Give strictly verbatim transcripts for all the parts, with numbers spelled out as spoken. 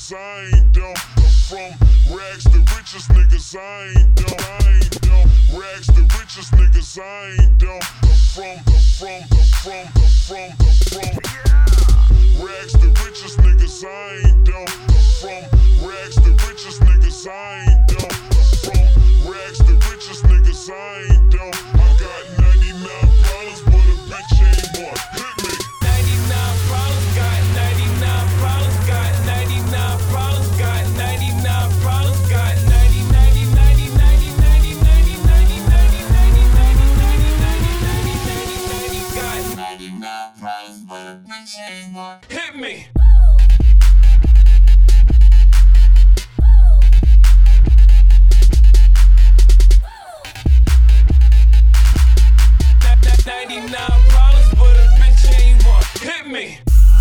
niggas, I ain't dumb. From rags to riches, niggas, I ain't dumb. I ain't dumb. Rags to riches, niggas, I ain't dumb. From, from, from, from, from, rags to riches, niggas, I ain't dumb. From rags to riches, niggas, I ain't dumb. From rags to riches, niggas, I ain't dumb. I got ninety-nine problems, but a bitch ain't one. Hit me. ninety-nine problems, got ninety-nine problems, got ninety-nine problems, got ninety-nine problems, got ninety, ninety, ninety, ninety, ninety, ninety, ninety, ninety, ninety, ninety, ninety, ninety, ninety, ninety, got ninety-nine problems, but a bitch ain't one. Hit me. ninety-nine problems, but a bitch ain't one. Hit me.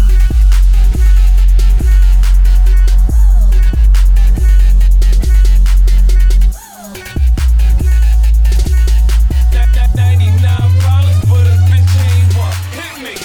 ninety-nine problems, but a bitch ain't one. Hit me.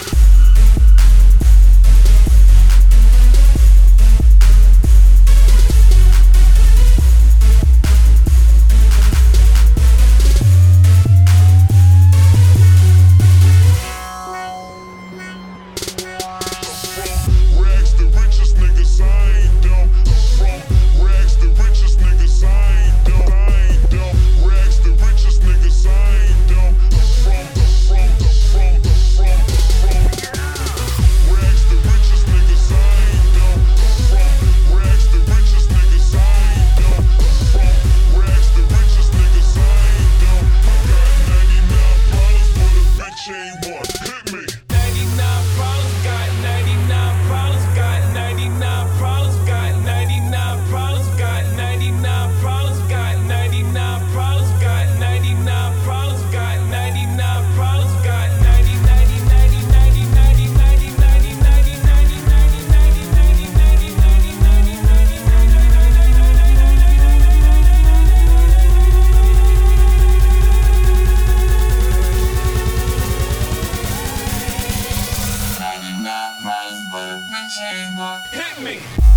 Hit me.